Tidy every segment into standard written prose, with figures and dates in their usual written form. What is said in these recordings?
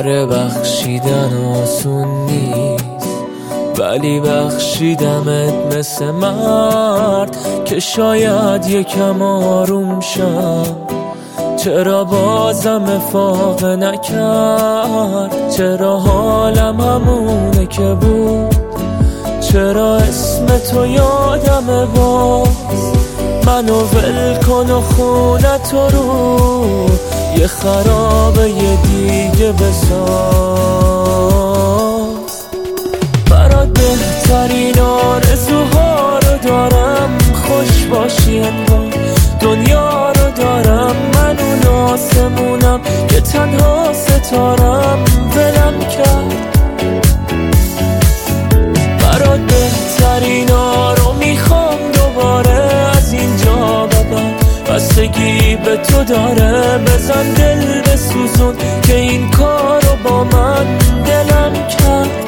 آره بخشیدن آسون نیست، ولی بخشیدمت مثل مرد که شاید یکم آروم شم. چرا بازم افاقه نکرد؟ چرا حالم همونه که بود؟ چرا اسم تو یادمه باز؟ منو ول کن و خونت رو یه خرابه یه دیگه بساز. برات بهترین آرزوها رو دارم، خوش باشی انگار دنیا رو دارم. من اون آسمونم که تنها ستارم ولم کرد. برات بهترین ها رو میخوام دوباره از اینجا ببر. بستگی به تو داره، بزن دل بسوزون که این کارو با من دلم کرد.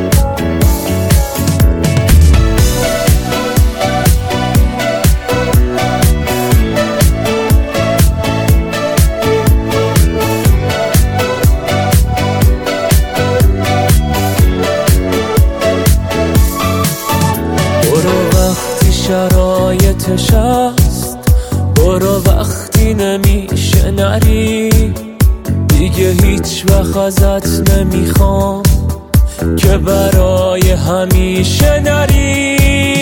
شرایطش هست، برو وقتی نمیشه نری. دیگه هیچ وقت ازت نمیخوام که برای همیشه نری.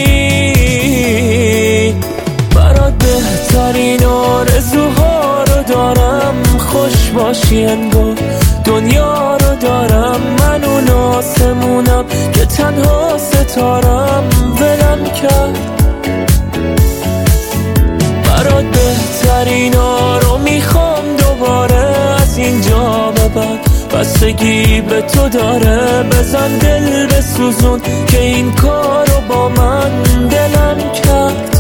برات بهترین آرزوها رو دارم، خوش باشی انگار دنیا رو دارم. من اون آسمونم که تنها ستارم ولم کرد. برات بهترین ها رو میخوام دوباره از اینجا ببر. بستگی به تو داره، بزن دل بسوزون که این کارو با من دلم کرد.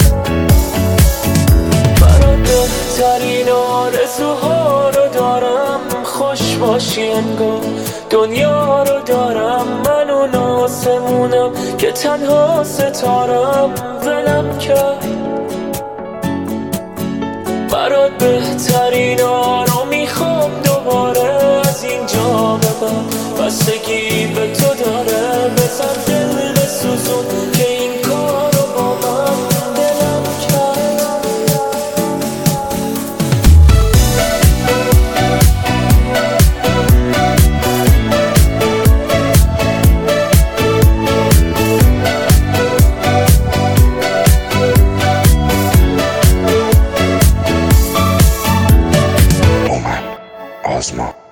برات بهترین آرزوها رو دارم، خوش باشی انگار دنیا رو دارم. من اون آسمونم که تنها ستارم ولم کرد. برات بهترین ها رو میخوام دوباره از اینجا ببر. بستگی به تو داره، بزن دل بسوزون که این کارو با من دلم کرد. Ozma.